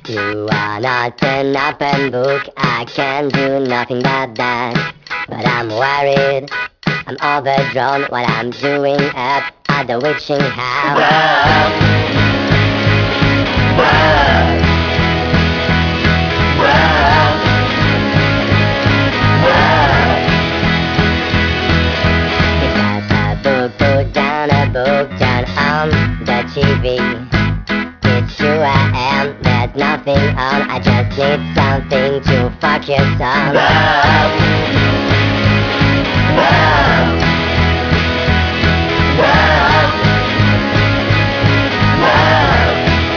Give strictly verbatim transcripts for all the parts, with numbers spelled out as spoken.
You are not an open book, I can do nothing but that. But I'm worried, I'm overdrawn while I'm doing up at the witching house. It's just a book, put down a book, turn on the T V. It's two a m, there's nothing on, I just need something to focus on. Love. Love. Love. Love.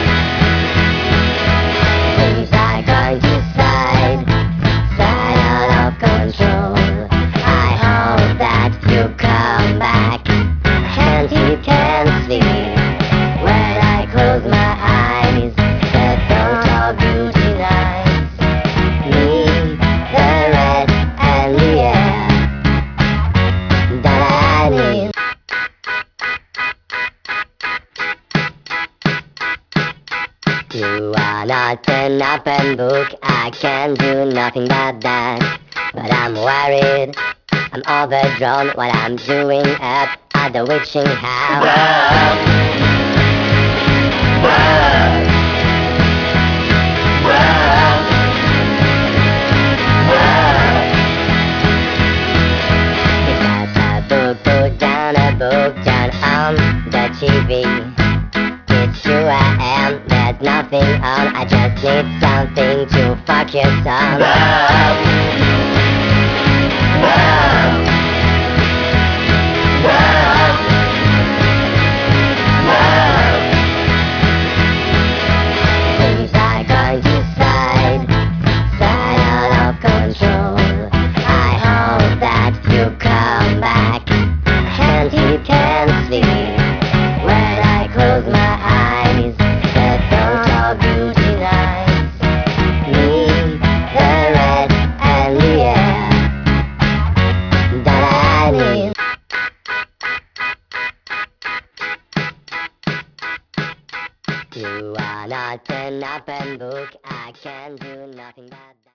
Things are going to side, side out of control. I hope that you come back and you can sleep. When I close my eyes, the thought of you denies me the rest and the air that I need. You are not an open book, I can do nothing but that. But I'm worried, I'm overdrawn while I'm doing up at the witching house. Love. Love. Love. Love. It's just a book, put down a book, turn on the T V. It's two a m, there's nothing on, I just need something to focus on. Love. Love. Love. Love. Things are going to side, side out of control. I hope that you come back and you can sleep. When I close my eyes, the thought of you denies me the rest and the air that I need. You are not an open book, I can do nothing but that.